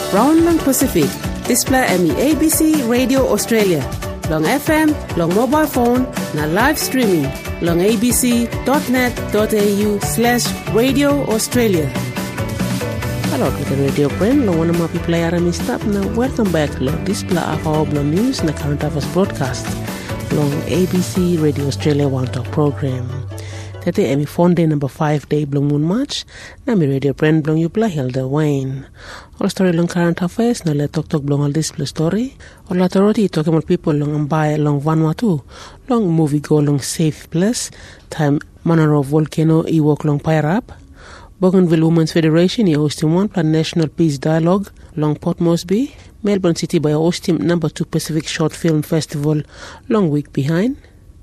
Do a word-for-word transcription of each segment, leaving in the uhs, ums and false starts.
Brown long Pacific. Display emi A B C Radio Australia. Long F M, long mobile phone, na live streaming. Long abc.net.au slash Radio Australia. Hello, kita Radio Friend. Long one of my people are stop na welcome back. Long display of our news na current affairs broadcast. Long A B C Radio Australia One Talk program. Tete emi Fonday number five day blong moon March. Na mi Radio Friend blong you play Hilda Wayne. All story long current affairs na let talk talk blong all display story. All la taroti talking about people long ambai long Vanuatu. Long movie go long safe place. Time Monaro volcano i walk long Pirap. Bougainville Women's Federation is hosting one plan National Peace Dialogue long Port Moresby. Melbourne City by hosting number two Pacific Short Film Festival long week behind.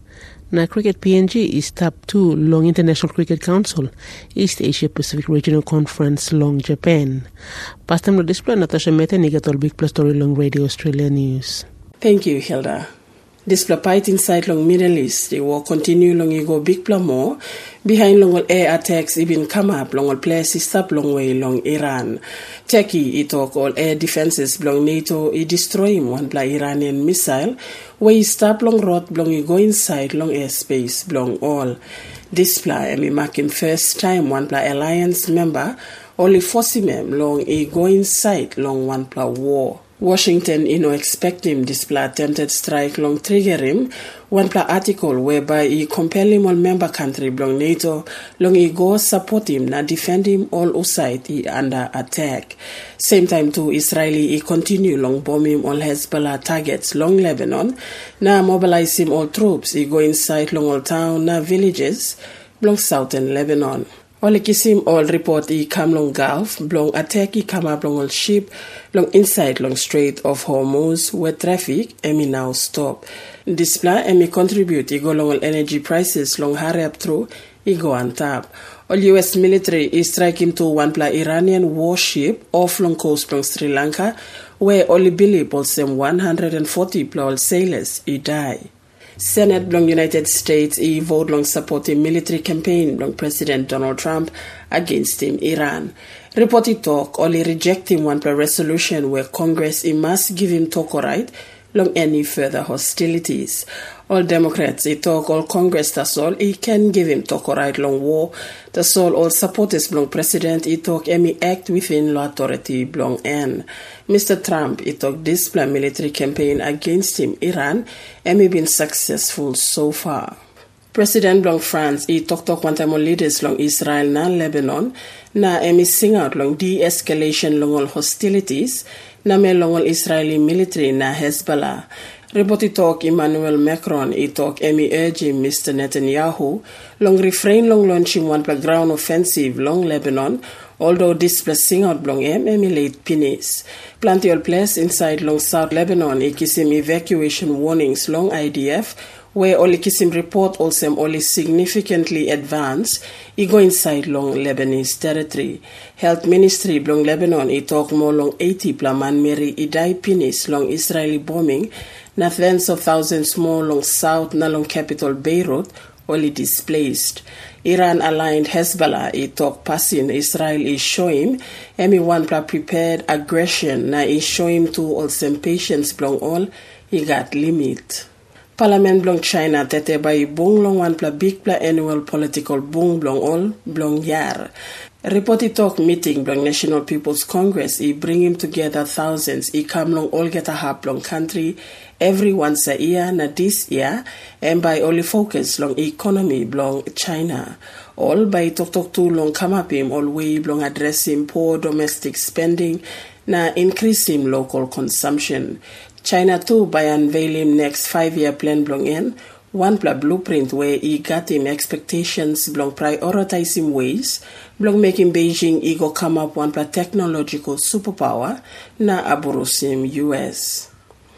Now Cricket P N G is top two long International Cricket Council East Asia Pacific Regional Conference long Japan. Past time to display Natasha Mehta Nigatol Big Plus Story long Radio Australia News. Thank you, Hilda. Display fight inside long Middle East. They will continue long you go big plus more. Behind long air attacks even come up long all places stop long way long Iran. Turkey it talk all air defenses long NATO it destroy him one bla Iranian missile. Where he stop long road long you go inside long airspace long all. Display and we mark him first time one bla alliance member only force him long he go inside long one bla war. Washington, you know, expect him display attempted strike long trigger him. One pla article whereby he compel him all member country long NATO long he go support him na defend him all outside he under attack. Same time too Israeli he continue long bomb him all Hezbollah targets long Lebanon. Na mobilize him all troops he go inside long all town na villages long southern Lebanon. All kisim all report he come long Gulf, long attack he come up long all ship, long inside long Strait of Hormuz where traffic emi now stop. Display emi contribute he go long all energy prices long hurry up through he go on top. All U S military is striking to one pla Iranian warship off long coast long Sri Lanka where only believe some one hundred forty pla sailors he die. Senate long United States he vote long supporting military campaign long President Donald Trump against him Iran. Reported talk only rejecting one per resolution where Congress he must give him talk right long any further hostilities. All Democrats he talk all Congress that's all he can give him talk right long war. That's all all supporters long President he talk any act within law authority long end. Mister Trump he talk display military campaign against him Iran and he been successful so far. President long France he talk talk one time on leaders long Israel na Lebanon na emi sing out long de-escalation long all hostilities na me long all Israeli military na Hezbollah. Reported talk Emmanuel Macron he talk emi urging Mister Netanyahu long refrain long launching one per ground offensive long Lebanon. Although displacing out long em emulate Pinis. Plenty of place inside long South Lebanon, he kiss him evacuation warnings long I D F, where only kiss him report also only significantly advanced, he go inside long Lebanese territory. Health Ministry long Lebanon, he talk more long eighty plaman Mary he die Pinis long Israeli bombing, na tens of thousands more long South na long capital Beirut, only displaced. Iran aligned Hezbollah he talk passing Israel is show him everyone prepared aggression na he show him to all some patience belong all he got limit. Parliament belong China tete by bong long one pla big pla annual political bong belong all belong yar. Reported talk meeting belong National People's Congress he bring him together thousands he come long all get a hap long country every once a year na this year and by only focus long economy belong China. All by talk talk too long come up him all way belong addressing poor domestic spending na increasing local consumption. China too by unveiling next five year plan belong in one pla blueprint where he got him expectations belong prioritizing ways belong making Beijing he go come up one pla technological superpower na aburusim U S.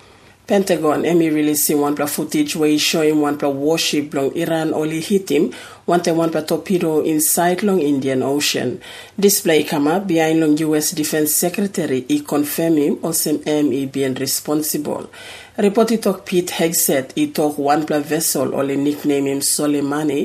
Pentagon emi releasing one pla footage where he showing one pla warship long Iran only hit him one time one pla torpedo inside long Indian Ocean. Display come up behind long U S Defense Secretary he confirm him also M he being responsible. Reported talk Pete Hegseth he talk one pla vessel only nickname him Soleimani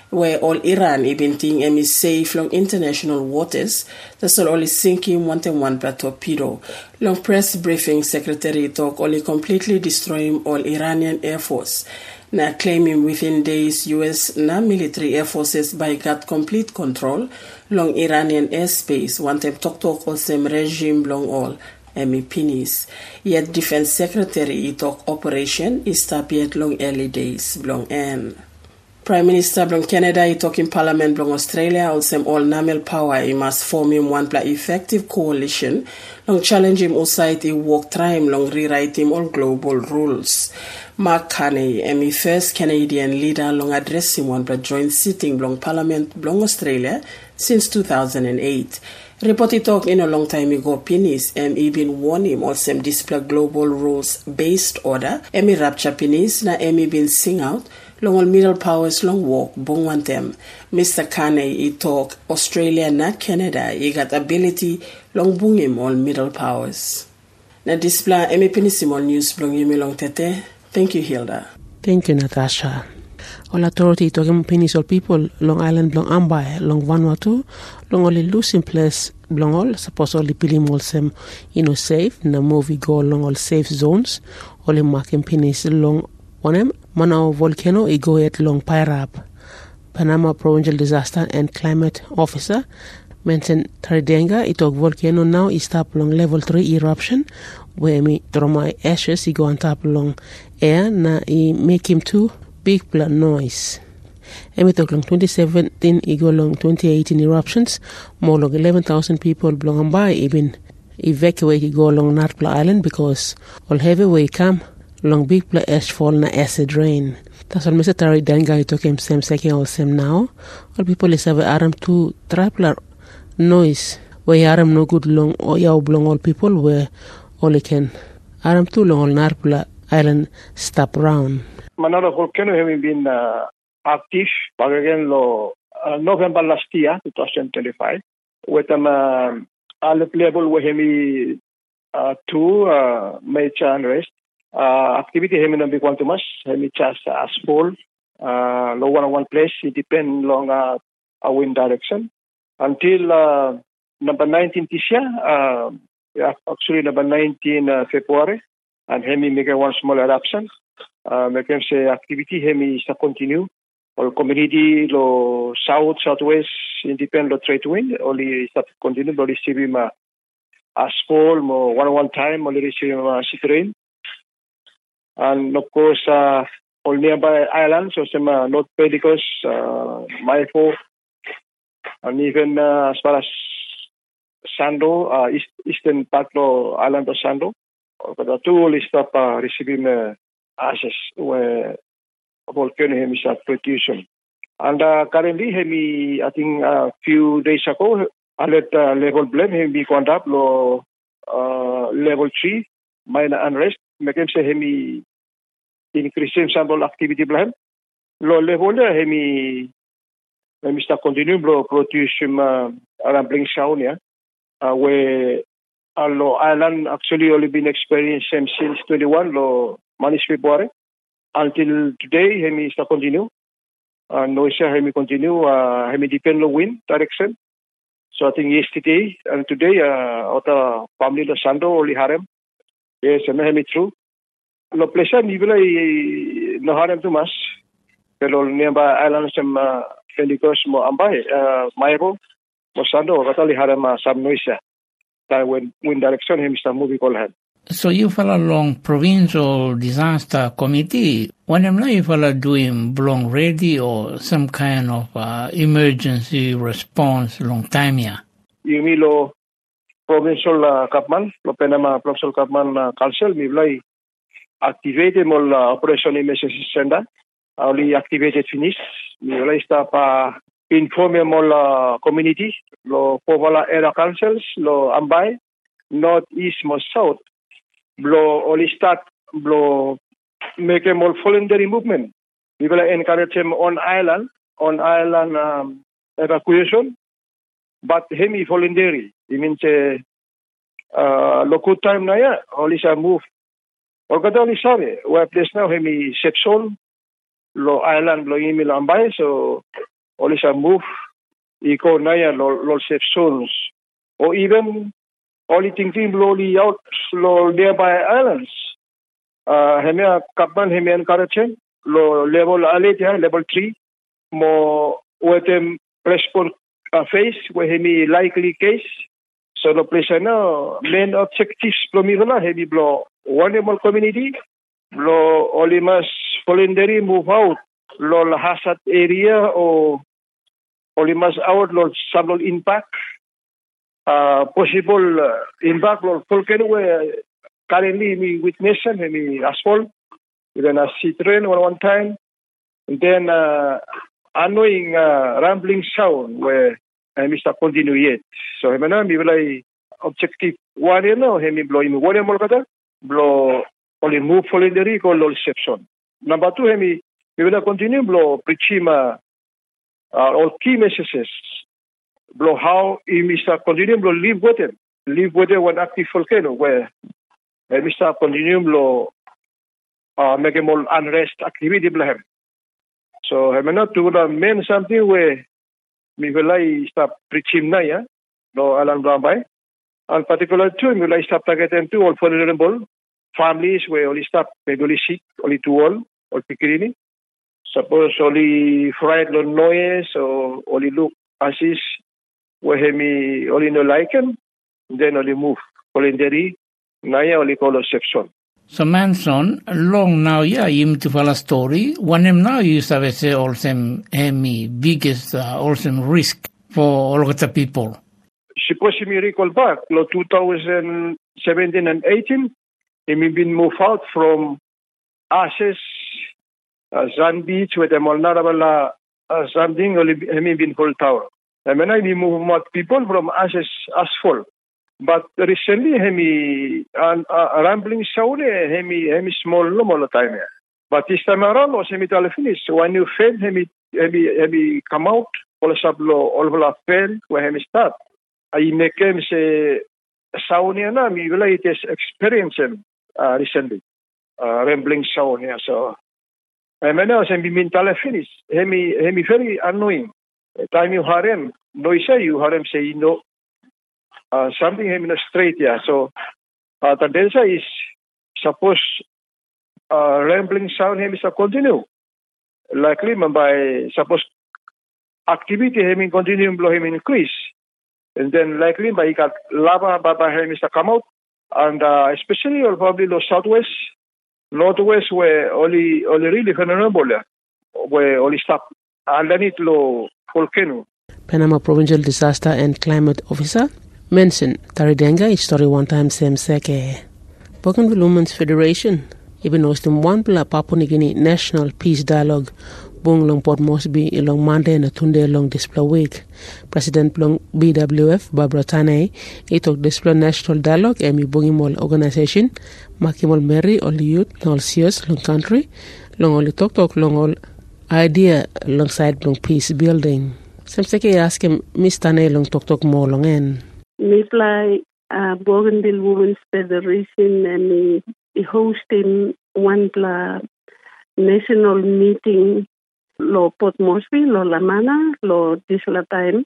where all Iran even think em is safe long international waters, that's all only sinking one and one torpedo. Long press briefing secretary talk only completely destroying all Iranian air force. Now claiming within days U S na military air forces by got complete control long Iranian airspace, one time talk talk or same regime long all. Emi Pinis. Yet Defense Secretary talk operation is stop yet long early days long end. Prime Minister long Canada he talk in Parliament long Australia also all national power he must form him one pla effective coalition long challenge him outside he work time long rewrite him all global rules. Mark Carney, Emi first Canadian leader long address him one pla joint sitting long Parliament long Australia since two thousand eight. Reported talk in a long time ago, Pinis, and he been warn him also display global rules based order. Emi rapture Pinis, na Emi been sing out, long all middle powers long walk, bong one them. Mister Carney, he talk, Australia, not Canada, he got ability, long bong him all middle powers. Na display Emi Pinisimo news, blong yimi long tete. Thank you, Hilda. Thank you, Natasha. All authority talking Pinis all people Long Island Long Ambai Long Vanuatu Long only losing place Long all suppose only pilim all sem you know safe na movie go long all safe zones only marking Pinis long onem Manao volcano I go at Long Pairap Panama Provincial Disaster and Climate Officer mentioned Taridenga it talk volcano now is stop long level three eruption where me throw my ashes I go on top long air na I make him too big blood noise. Emi talk long twenty seventeen, ego long twenty eighteen eruptions, more long eleven thousand people belong by even evacuated go along Narpla Island because all heavy way come long big blood ash fall na acid rain. That's all Mister Tari Danga talk him same second all same now. All people is have aram to trapler noise where aram no good long or yaw belong all people where all can aram too long all Narpla Island stop round. Manalo volcano having been uh, active back again lo uh, November last year, twenty twenty-five, with um uh, alert level where he uh, two uh, major unrest uh, activity hemi no big one too much hemi just as full uh, low one one place it depend long uh, a wind direction until uh, number nineteen this year uh, yeah, actually number nineteen uh, February and hemi make one small eruption. Uh, make them say activity hemi is to continue. Or community lo south southwest independent lo trade wind only is to continue. Only receive him uh, as fall mo one one time only receive him uh, sick rain. And of course, uh, all nearby islands, so some uh, North Pelican, uh, Maifo, and even uh, as far as Sando, uh, east, eastern part of island of Sando, but the two only stop uh, receiving. Uh, ashes where volcano hemi is producing. And uh, currently hemi I think a uh, few days ago alert uh, level blame hemi gone up lo uh, level three minor unrest make him say hemi increasing sample activity blame lo level hemi hemi start continue lo production uh, rambling sound yeah uh, where uh, lo island actually only been experienced since twenty-one lo Manish February until today, hemi still continue. Uh, no issue, hemi continue. Uh, hemi depend on wind direction. So I think yesterday and today, uh, our family lo Sando only harem. Yes, hemi true. Lo pleasure ni bila no harem too much. Pero nearby islands some Felicos mo ambay, Mairo, mo Sando, katali harem some noise. That when wind direction, hemi still moving all hand. So you follow along provincial disaster committee. When I'm not you follow doing belong ready or some kind of uh, emergency response long time here. You mean lo provincial uh, Kapman, lo Panama provincial Kapman uh, council, me like activated mol uh, operation emergency center. Only activated finish. Me like stop uh, inform mol uh, community lo Povala area councils lo Ambay north east mo south. Blow only start blow make a more voluntary movement. We will encourage him on island, on island um, evacuation, but hemi voluntary. It means uh, local time na ya, only sa move. Or kada only sabi, where place now hemi section, lo island lo imi lambay, so oli sa move iko na ya lo lo sections or even oli thinking slowly out lo nearby islands uh hemia kapan hemian karachen lo level ale ya level three mo wetem respond uh, face we hemi likely case so lo place na main objectives lo mi na hemi blo vulnerable community lo oli mas voluntary move out lo hazard area o oli mas out lo sablo impact uh, possible uh, impact lo volcano we currently we witness and we asphalt we're gonna see train one one time and then uh, annoying uh, rambling sound where I must continue yet so I mean we will objective one you know hemi blow in one more kata blow only move voluntary ko lo exception number two hemi we will continue blow preachima uh, all key messages blow how we must continue blow live with it live with it one active volcano where we must continue blow uh, make more unrest activity blow him so I mean not to the main something where we will stop preaching na ya no alang rambai and particular two we will stop targeting to all vulnerable families where only stop maybe sick only to all or pikirini suppose only fried no noise or only look assist where hemi only no like him then only move voluntary naya only call exception so Manson long now yeah him to follow story one him now you have say also hemi biggest uh, also risk for all of the people suppose me recall back lo two thousand seventeen and eighteen hemi been moved out from Ashes uh, Zan Beach with the Molnarabala uh, something only hemi been full tower and when I be move more people from Ashes asphalt but recently hemi an uh, rambling sound hemi hemi small no more time but this time around was hemi tell finish when you fail hemi hemi hemi come out all sablo all of fail where hemi start I make him say sound na mi will it is experience uh, recently uh, rambling sound yeah so I mean I hemi mental finish hemi hemi very annoying time you harem noise you harem say no Uh, something him in a straight, yeah. So, uh, the delta is suppose uh, rambling sound him is a continue. Likely, by suppose activity him in continue blow him increase, and then likely by got lava by him is to come out, and uh, especially or probably the southwest, northwest where only only really vulnerable, where only stop underneath low volcano. Panama Provincial Disaster and Climate Officer Manson Taridenga is story one time same seke. Bougainville Women's Federation even hosting one bla Papua New Guinea National Peace Dialogue bung long Port Moresby along Monday na Tunde long display week. President long B W F Barbara Tanay itok display national dialogue emi bungimol organization makimol Mary all youth all serious long country long all talk talk long all idea alongside long peace building. Some seke ask him Miss Tanay long talk talk more long en. Miply uh, Bougainville Women's Federation and me hosting one pla national meeting lo Port Moresby lo Lamana lo disla time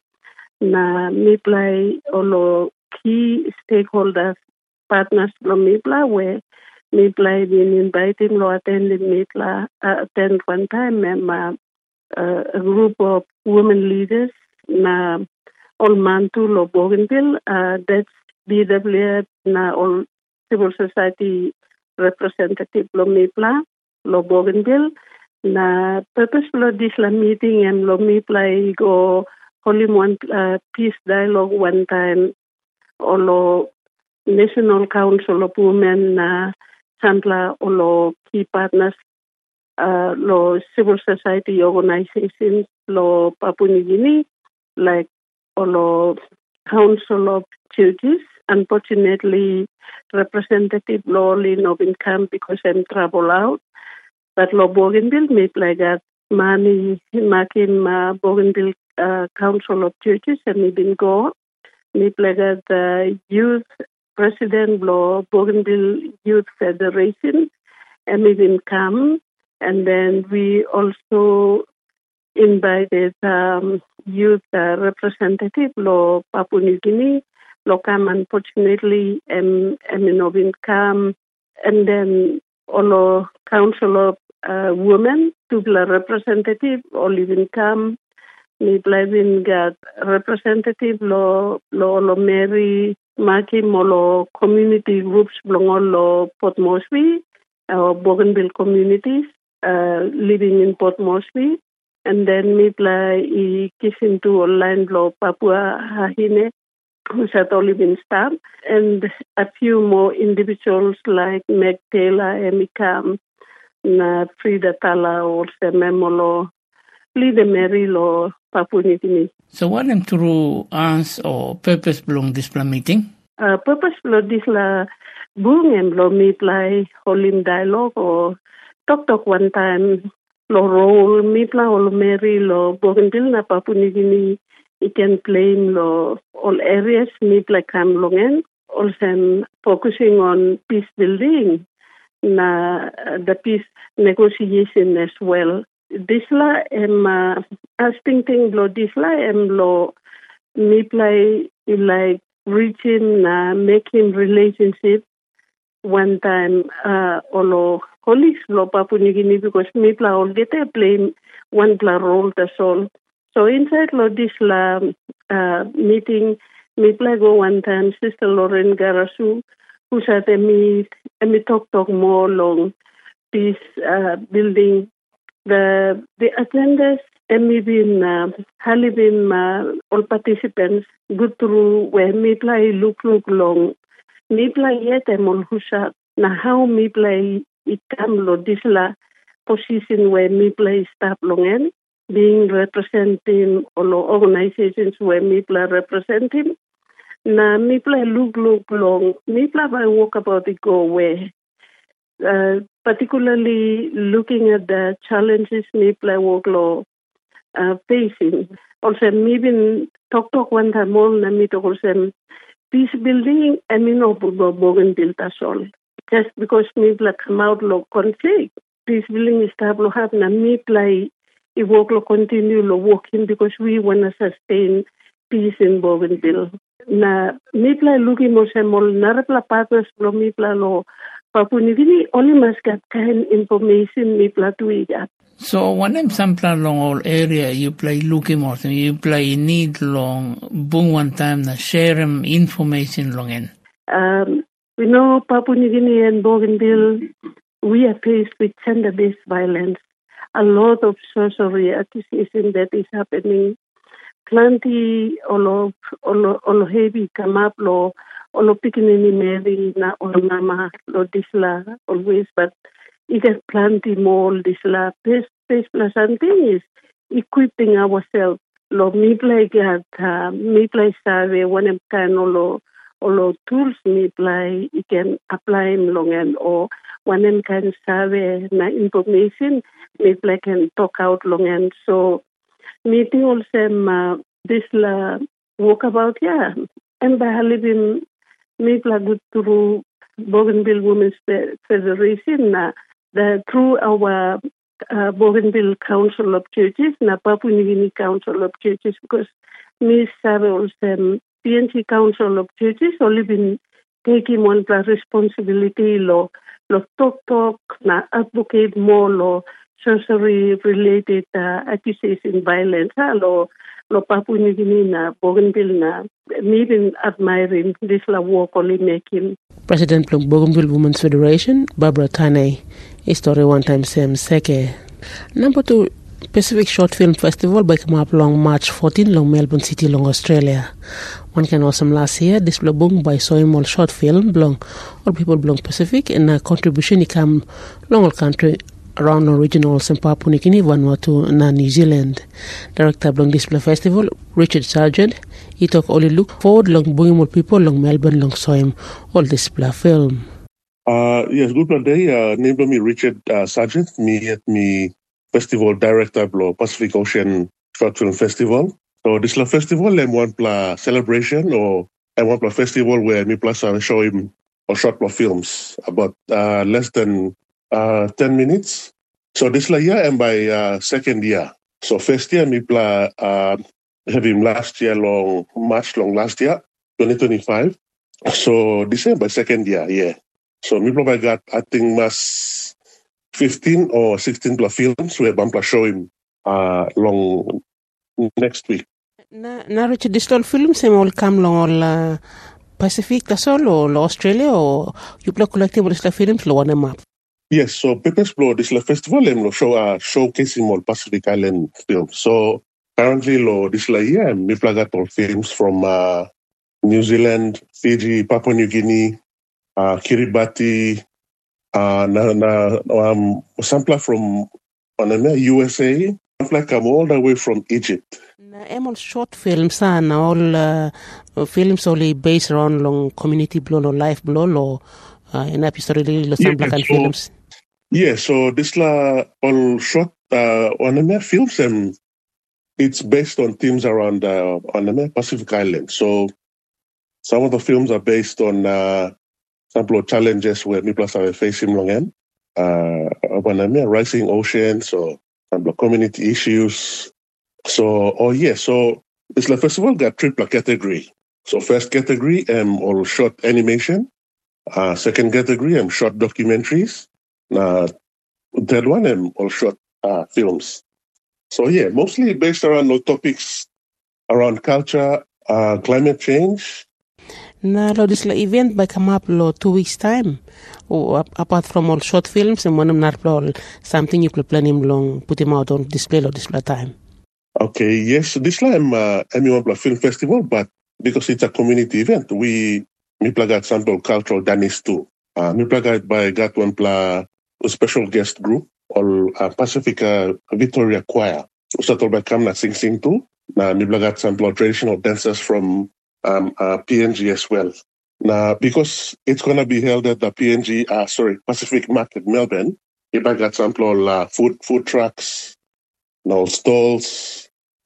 na Miply o lo key stakeholders partners lo Mipla where Miply been inviting lo attended Mipla uh, attend one time and uh, uh, a group of women leaders na all Mantu lo Bougainville, uh, that's B W F na all civil society representative lo Mipla, lo Bougainville, na purpose lo this la meeting and lo Mipla go holy one uh, peace dialogue one time, o lo National Council of Women na sampla o lo key partners, uh, lo civil society organizations lo Papua New Guinea, like Olo Council of Churches. Unfortunately, Representative Lawley no been come because I'm travel out. But Lo Bougainville made like that money making uh, Bougainville uh, Council of Churches and we been go. Made like that uh, youth president Lo Bougainville Youth Federation and we been come. And then we also invited um, youth uh, representative lo Papua New Guinea, lo come unfortunately em em come, and then olo council of uh, women to the representative or even come. Mi blavin got representative lo lo lo Mary Maki molo community groups belong lo Port Moresby or Bougainville communities uh, living in Port Moresby, and then mi play I kissing to online lo Papua Hahine who's at Olivin staff, and a few more individuals like Meg Taylor, Emikam, na Frida Tala or Sememolo, Lida Mary lo Papua New Guinea. So what am true ans or purpose belong this meeting? Uh, purpose lo this la bungem lo meet like holim dialogue or talk talk one time lo role meet la or Mary lo Bougainville na Papua New Guinea. It can claim lo all areas meet like Kamlongen, also focusing on peace building na the peace negotiation as well. This la am uh, asking thing lo this la am lo me play like reaching uh, making relationship one time uh olo colleagues lo Papua New Guinea because me play all get a play one play role that's all. So inside lo this la uh, meeting me play go one time Sister Lauren Garasu who said me me talk talk more long peace uh, building. The the agendas and me been uh, hali been uh, all participants go through where me play look look long me play yet emol husa na how me play it come lo this la position where me play stop longen being representing all organizations where me play representing na me play look look long me play by walk about it go away. Uh, particularly looking at the challenges Nipla Woglo uh, facing. Also, maybe talk talk one time more na me to also peace building and me no Bougainville that's all. Just because Nipla come out lo conflict, peace building is to have na Nipla I work lo continue lo working because we want to sustain peace in Bougainville. Na Nipla looking mo sa mol narapla partners lo Nipla lo Papua New Guinea only must get kind information me play to it. So when I'm sampling long all area, you play looking more, you play need long boom one time na share them information long in. Um, we know Papua New Guinea and Bougainville, we are faced with gender-based violence. A lot of sorcery accusation that is happening. Plenty all of all all heavy come up law. Olo pikinini Mary na olo nama lo disla always, but it has plenty more disla. Best best pleasant thing is equipping ourselves. Lo me play get uh, me play survey one kind olo olo tools me play you can apply them long and or one kind survey na information me play can talk out long and so meeting also uh, disla walk about yeah and by living me play good through Bougainville Women's Federation na the through our uh, Bougainville Council of Churches na Papua New Guinea Council of Churches because me serve also P N C Council of Churches only been taking one responsibility lo lo talk talk na advocate more lo sorcery related uh, accusation violence ha lo lo Papua New Guinea na Bougainville na me been admiring this la work only making. President of Bougainville Women's Federation, Barbara Tane, a story one time Sam Seke. Number two, Pacific Short Film Festival by come up long March fourteenth long Melbourne City long Australia. One can awesome last year, this blog by Soimol short film belong all people belong Pacific and a contribution come long all country around originals in Papua New Guinea, Vanuatu, and New Zealand. Director of Display Festival, Richard Sargent, he talk only look forward long Bougainville people long Melbourne long Soim all display film. Uh, yes, good day. Uh, name me Richard uh, Sargent, me at me festival director of Pacific Ocean Short Film Festival. So this la festival, I'm one pla celebration or I want a festival where me plus uh, show him or short more films about uh, less than uh, ten minutes. So this la year and by uh, second year. So first year me play uh, have him last year long March long last year twenty twenty-five. So December second year, yeah. So me probably got I think mas fifteen or sixteen plus films where I'm show him uh long next week. Na na Richard Distol films sem all come long all uh, Pacific tasol or Australia or you play collectible isla films lo one map. Yes, so Pepper's Blow this la festival em lo show uh, showcasing all Pacific Island films. So currently lo this la year me play got all films from uh, New Zealand, Fiji, Papua New Guinea, uh, Kiribati, uh, na na um sampler from on U S A. Like I'm all the way from Egypt. Na all short films and all uh, films only based around long community blow or life blow or uh, in episode lo sampler Yeah, kan so- films. Yeah, so this la all short uh, on the films and it's based on themes around uh, on the Pacific Island. So some of the films are based on uh, sample of challenges where people are facing long end. Uh, on the rising oceans or some community issues. So oh yeah, so this la festival got triple category. So first category um all short animation. Uh, second category um short documentaries. Uh, third one um all short uh, films. So yeah, mostly based around the topics around culture, uh, climate change. Na lo this la event by come up lo two weeks time. Or ap- apart from all short films and one of not all something you could plan him long put him out on display or display time. Okay, yes, this time uh, M one Film Festival, but because it's a community event, we me play got sample cultural dance too. Uh, me play got by got one play a special guest group or uh, Pacifica Victoria Choir. So to by come na sing sing too. Na me play got sample traditional dancers from um uh, P N G as well. Now, because it's going to be held at the P N G, uh, sorry, Pacific Market, Melbourne, if I got some uh, food food trucks, no stalls,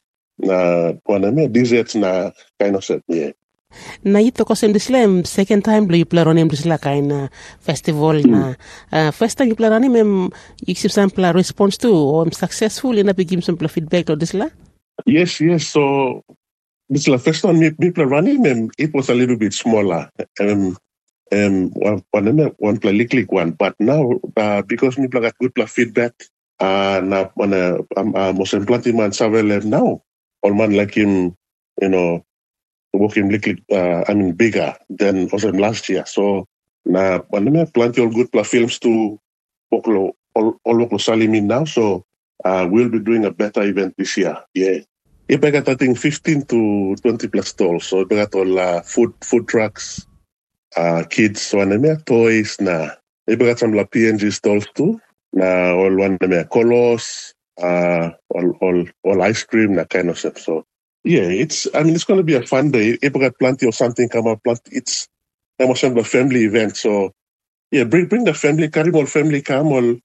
na one of desserts, na kind of set, yeah. Na ito ko sa Slam second time lo you play on him disla kind uh, festival na uh, first time you play on him um, you see some response to or I'm successful in a big give some feedback to disla. Yes, yes. So this is the first time me people running, um, it was a little bit smaller. Um, um, one one one play lick one, but now uh, because me got good play feedback, uh, now when uh, um, uh, most implanting man several now, all man like him, you know, working lick uh, I mean bigger than also last year. So now when me plenty all good play films to all all local Salimin now, so uh, we'll be doing a better event this year. Yeah. I got I think fifteen to twenty plus stalls. So I got all uh, food food trucks, uh, kids, so one of toys, na. I got some la P N G stalls too. Na all one of colors, uh, all all all ice cream, that kind of stuff. So yeah, it's I mean it's going to be a fun day. I got plenty of something come up. Plenty, it's almost a family event. So yeah, bring bring the family, carry more family, come all.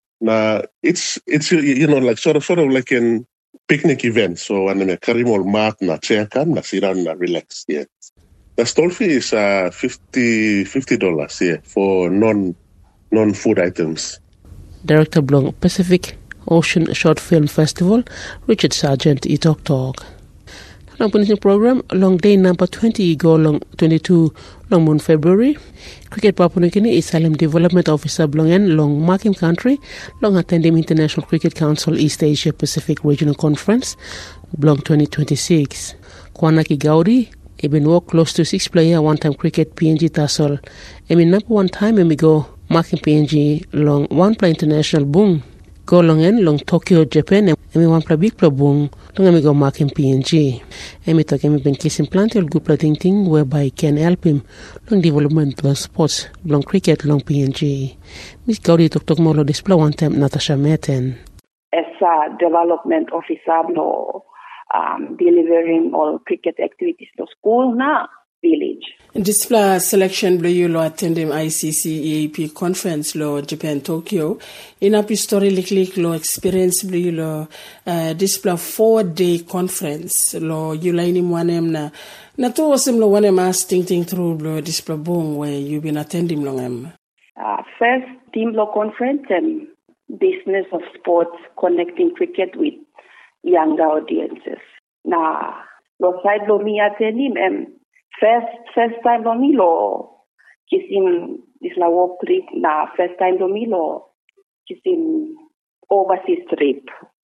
Na it's it's you know like sort of sort of like an picnic event. So and then carry more mat na chair can na sit down na relax. Yeah. The stall fee is uh fifty fifty dollars yeah for non non food items. Director Blong Pacific Ocean Short Film Festival, Richard Sargent, E-Talk Talk. Long finishing program, long day number twenty, go long twenty-two, long moon February. Cricket Papua New Guinea Asylum Development Officer Blongen, long marking country, long attending International Cricket Council East Asia Pacific Regional Conference, Blong twenty twenty-six. Kwanaki Gaudi, even walk close to six player one time cricket P N G Tassel. I mean number one time and we go marking P N G long one play international boom. Go long en long Tokyo, Japan, and we one play big play boom. Long we go marking P N G. And we talk and been kissing plenty of good play thing whereby can help him long development long sports, long cricket, long P N G. Miss Gaudi talk talk more display one time Natasha Merten. As a development officer, no, um, delivering all cricket activities to school na village. Display selection blue you lo attending I C C E A P conference lo Japan Tokyo. In a story likely lo experience blue you lo uh, display four day conference lo you line one em na na to wasim lo one em asking thing through lo display boom where you been attending long em. Uh, first team law conference and business of sports connecting cricket with younger audiences. Na lo side lo mi attending and first first time lo mi lo kisim isla walk trip na first time lo mi lo kisim overseas trip.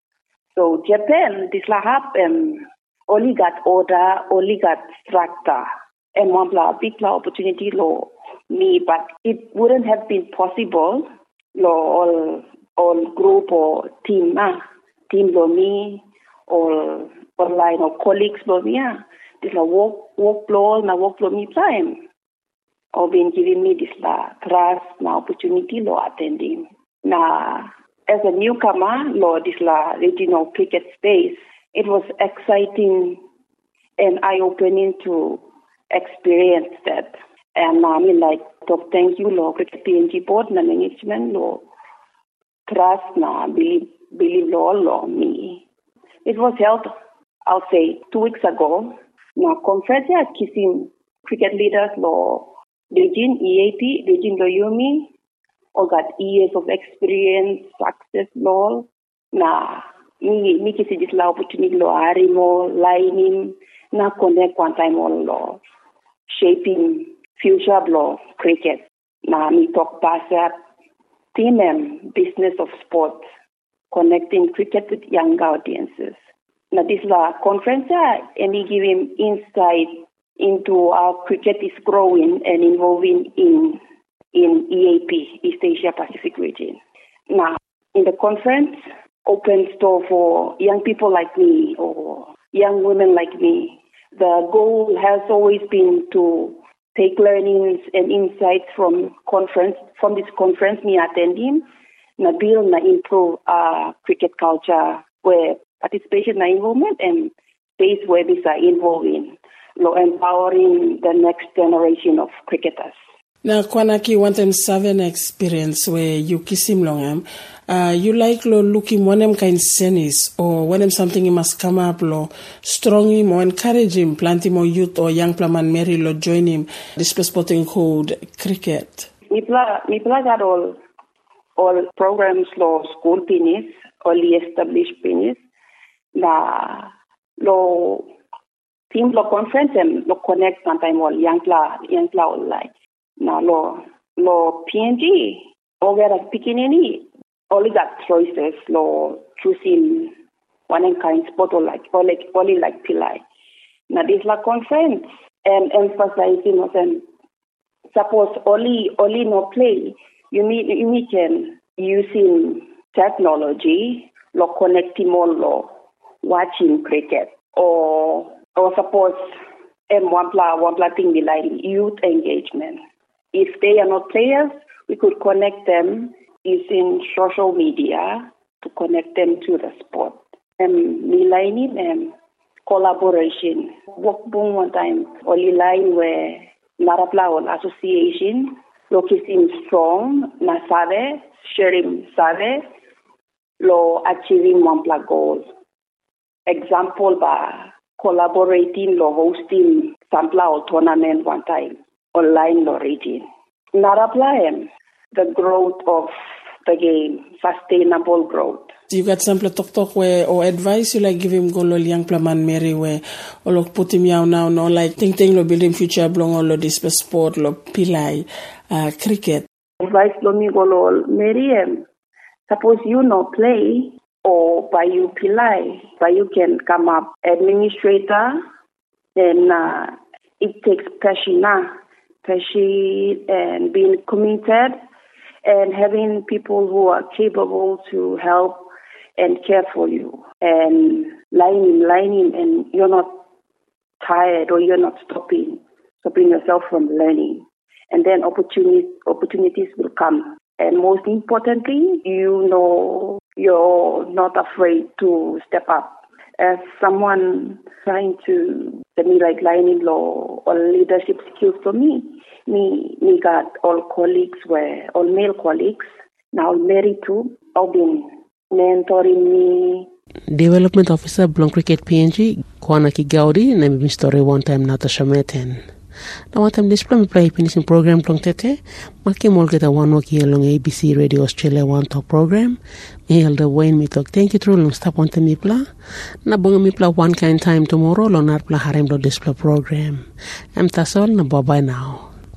So Japan this la happen only got order, only got structure and one blah big blah opportunity lo me, but it wouldn't have been possible lo all all group or team ah team lo me or online or colleagues lo me ah this la work work flow na work flow me time or been giving me this la trust na opportunity lo attending na as a newcomer lo this la regional cricket space. It was exciting and eye-opening to experience that. And I mean, like, talk thank you, Lord, Cricket P N G board, na management, Lord, trust, na believe, believe, Lord, Lord, me. It was held, I'll say, two weeks ago. Na conference, kissing cricket leaders, Lord, Regine E A P, Regine Loyumi, or got years of experience, success, Lord, na. Mi mi kisi this la opportunity lo arimo lining na connect one time on lo shaping future lo cricket na mi talk past team and business of sport connecting cricket with younger audiences. Na this la conference and he give him insight into how cricket is growing and involving in in E A P, East Asia Pacific region. Now in the conference open store for young people like me or young women like me. The goal has always been to take learnings and insights from conference from this conference me attending, na build na improve uh, cricket culture where participation na involvement and space where these are involving, lo empowering the next generation of cricketers. Na kwanaki one time seven experience where you kiss him long uh you like lo looking one him kind senis or when him something he must come up lo strong him or encourage him plant him or youth or young plaman Mary lo join him this sporting called cricket. Me pla me pla got all all programs lo school penis only established penis na lo team lo conference and lo connect sometime all young pla young pla online. Now, lo lo P N G, or where I'm picking any, only got choices, lo choosing one and kind spot or like, or like, only like Pillai. Now, this la conference and emphasizing of them. Suppose only, only no play, you need, you need can using technology, lo connecting more, lo watching cricket, or, or suppose, and one pla, one pla thing be like youth engagement. If they are not players, we could connect them using social media to connect them to the sport. And me lining and collaboration. Work boom one time, only line where Narapla Association, locating strong, na sabe, sharing sabe, lo achieving one pla goals. Example by collaborating, lo hosting sampla or tournament one time. Online lo region. Narapla the growth of the game, sustainable growth. You got some talk talk where or advice you like give him go lo young plaman Mary where or lo put him out now no like think think lo building future belong or lo this sport lo pilai uh, cricket. Advice lo mi go lo Mary suppose you no play or by you pilai, by you can come up administrator then uh, it takes passion now. Passion and being committed and having people who are capable to help and care for you and lining, lining and you're not tired or you're not stopping, stopping yourself from learning. And then opportunities, opportunities will come. And most importantly, you know you're not afraid to step up. As someone trying to let me like lining law or leadership skills for me, me me got all colleagues were all male colleagues, now married too, all been mentoring me. Development Officer Blong Cricket P N G, Kwanaki Gaudi, na mi story one time Natasha Meten. Na watam display mi play finishing program long tete. Maki mol kita one waki along A B C Radio Australia One Talk program. Mi elder Wayne mi talk. Thank you through long stop on te mi pla. Na bunga mi pla one kind time tomorrow long nar pla harem do display program. Em tasol na bye bye now.